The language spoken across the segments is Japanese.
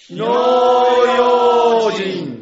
火の用心。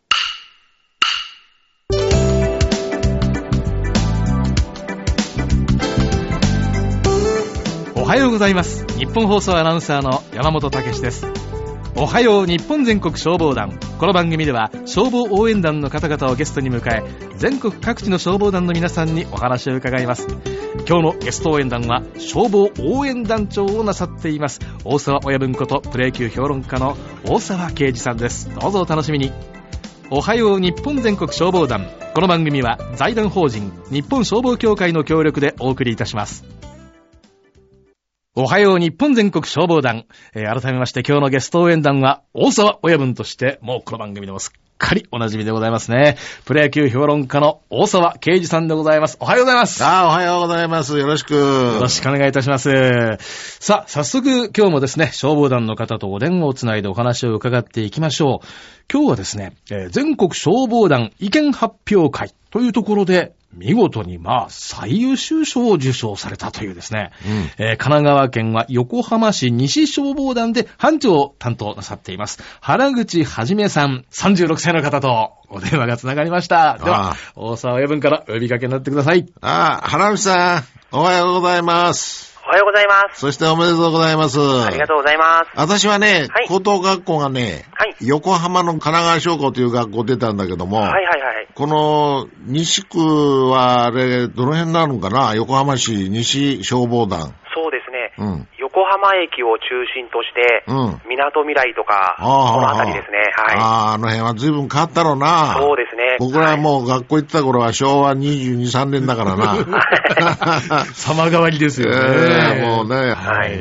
おはようございます。日本放送アナウンサーの山本武史です。おはよう日本全国消防団。この番組では消防応援団の方々をゲストに迎え、全国各地の消防団の皆さんにお話を伺います。今日のゲスト応援団は消防応援団長をなさっています大沢親分ことプロ野球評論家の大沢啓二さんです。どうぞお楽しみに。おはよう日本全国消防団。この番組は財団法人日本消防協会の協力でお送りいたします。おはよう日本全国消防団、改めまして今日のゲスト応援団は大沢親分としてもうこの番組でもすっかりおなじみでございますね。プロ野球評論家の大沢啓二さんでございます。おはようございます。 おはようございます。よろしくお願いいたします。さあ早速今日もですね、消防団の方とお電話をつないでお話を伺っていきましょう。今日はですね、全国消防団意見発表会というところで見事に最優秀賞を受賞されたというですね、神奈川県は横浜市西消防団で班長を担当なさっています原口はじめさん、36歳の方とお電話がつながりました。では大沢親分からお呼びかけになってください。 原口さん、おはようございます。 おはようございます。 そしておめでとうございます。 ありがとうございます。 私はね、高等学校がね、横浜の神奈川商工という学校出たんだけども、この西区はあれどの辺なのかな、横浜市西消防団。 そうですね、横浜駅を中心として、みなとみらいとかこの辺りですね。 あの辺は随分変わったろうな。 そうですね。 僕らもう学校行ってた頃は昭和22、3年だからな。 様変わりですよね。 もうね、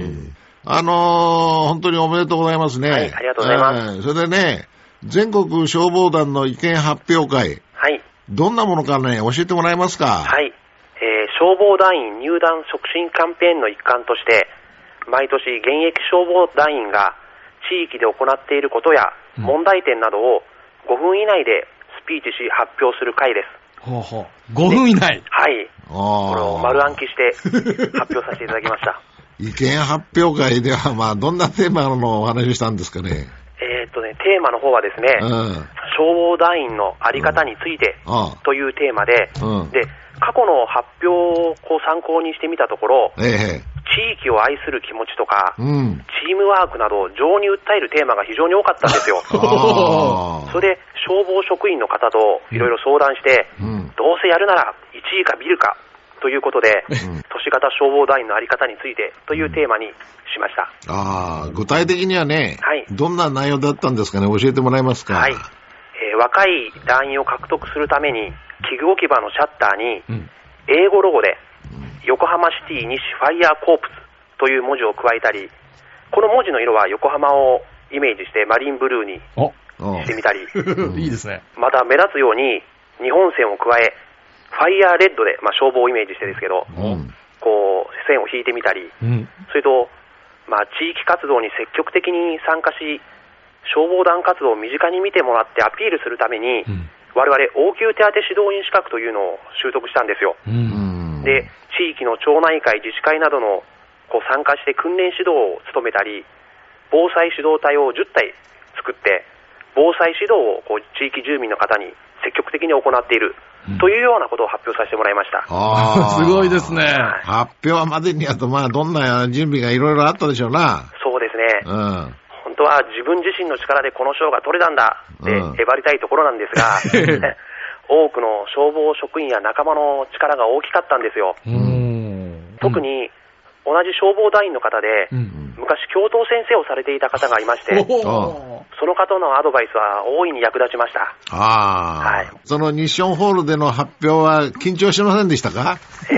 本当におめでとうございますね。 ありがとうございます。 それでね、全国消防団の意見発表会、どんなものかね、教えてもらえますか。 消防団員入団促進キャンペーンの一環として、毎年現役消防団員が地域で行っていることや問題点などを5分以内でスピーチし発表する会です。 5分以内。 これを丸暗記して発表させていただきました。 意見発表会ではどんなテーマのお話をしたんですかね。 テーマの方はですね、消防団員のあり方についてというテーマで、過去の発表を参考にしてみたところ、地域を愛する気持ちとか、チームワークなど情に訴えるテーマが非常に多かったんですよ。それで消防職員の方といろいろ相談して、どうせやるなら1位かビルかということで、都市型消防団員のあり方についてというテーマにしました。 具体的にはね、どんな内容だったんですかね、教えてもらえますか。 若い団員を獲得するために器具置き場のシャッターに英語ロゴで横浜シティ西ファイヤーコープスという文字を加えたり、この文字の色は横浜をイメージしてマリンブルーにしてみたりいいですね。 また目立つように日本線を加えファイヤーレッドで、消防をイメージしてですけど、線を引いてみたり、それと、地域活動に積極的に参加し、消防団活動を身近に見てもらってアピールするために、我々応急手当指導員資格というのを習得したんですよ。で、地域の町内会、自治会などの参加して訓練指導を務めたり、防災指導隊を10隊作って、防災指導を地域住民の方に積極的に行っているというようなことを発表させてもらいました。 すごいですね。 発表までにはどんな準備がいろいろあったでしょうな。 そうですね。本当は自分自身の力でこの賞が取れたんだってえばりたいところなんですが、多くの消防職員や仲間の力が大きかったんですよ。特に同じ消防団員の方で、昔教頭先生をされていた方がいまして、その方のアドバイスは大いに役立ちました。 その日ションホールでの発表は緊張しませんでしたか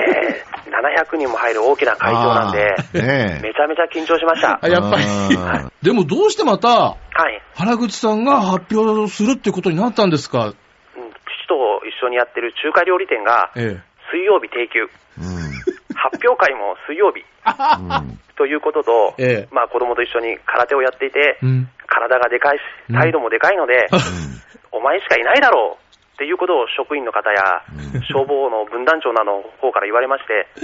？700人も入る大きな会場なんで、めちゃめちゃ緊張しました。 やっぱり。でもどうしてまた、原口さんが発表するってことになったんですか？ 父と一緒にやってる中華料理店が、水曜日定休。発表会も水曜日。ということと、子供と一緒に空手をやっていて、体がでかいし、態度もでかいので、お前しかいないだろうっていうことを職員の方や消防の分団長などの方から言われまして、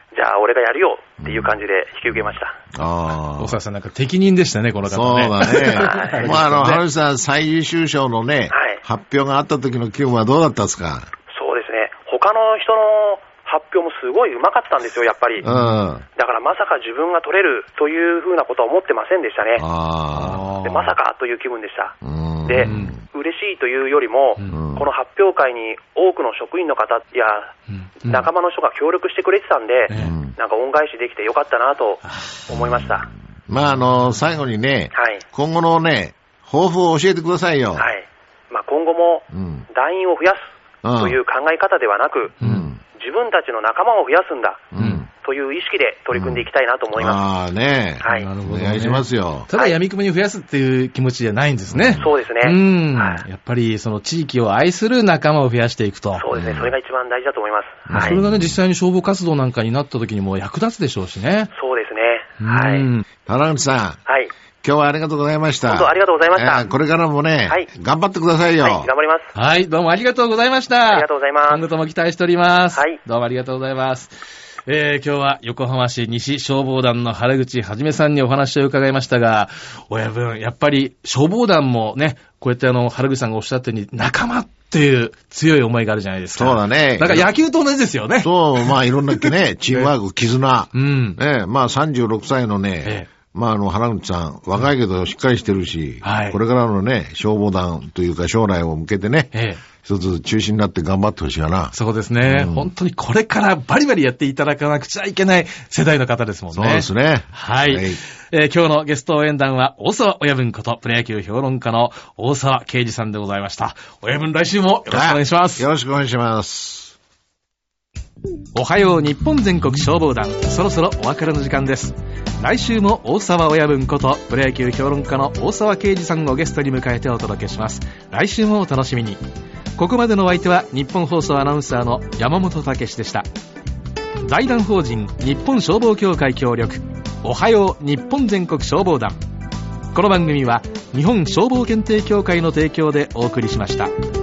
じゃあ俺がやるよっていう感じで引き受けました。 大沢さんなんか適任でしたね、この方ね。 そうだね。まあ原口さん最優秀賞のね、発表があった時の気分はどうだったですか？ そうですね。他の人の発表もすごい上手かったんですよ、やっぱり。だからまさか自分が取れるというふうなことは思ってませんでしたね。でまさかという気分でした。で、嬉しいというよりも、この発表会に多くの職員の方や仲間の人が協力してくれてたんで、なんか恩返しできてよかったなと思いました。 まあ最後にね、今後のね、抱負を教えてくださいよ。 まあ今後も団員を増やすという考え方ではなく、自分たちの仲間を増やすんだ、という意識で取り組んでいきたいなと思います。 なるほど、お願いしますよ。 ただ闇雲に増やすっていう気持ちじゃないんですね。 そうですね。 やっぱりその地域を愛する仲間を増やしていくと。 そうですね。それが一番大事だと思います。 それがね、実際に消防活動なんかになった時にも役立つでしょうしね。 そうですね。 原口さん。今日はありがとうございました。 本当ありがとうございました。 これからもね、頑張ってくださいよ。 頑張ります。 どうもありがとうございました。 ありがとうございます。 今後とも期待しております。どうもありがとうございます。今日は横浜市西消防団の原口はじめさんにお話を伺いましたが、親分、やっぱり消防団もね、こうやって原口さんがおっしゃったように仲間っていう強い思いがあるじゃないですか。 そうだね。 なんか野球と同じですよね。 そう、まあいろんなね、チームワーク、絆。まあ36歳のね、まあ原口さん、若いけどしっかりしてるし、これからのね、消防団というか将来を向けてね、一つ中心になって頑張ってほしいかな。 そうですね、本当にこれからバリバリやっていただかなくちゃいけない世代の方ですもんね。 そうですね。 今日のゲスト応援団は大沢親分ことプロ野球評論家の大沢啓二さんでございました。親分、来週もよろしくお願いします。 よろしくお願いします。 おはよう日本全国消防団、そろそろお別れの時間です。来週も大沢親分ことプロ野球評論家の大沢啓二さんをゲストに迎えてお届けします。来週もお楽しみに。ここまでのお相手は日本放送アナウンサーの山本武史でした。財団法人日本消防協会協力、おはよう日本全国消防団。この番組は日本消防検定協会の提供でお送りしました。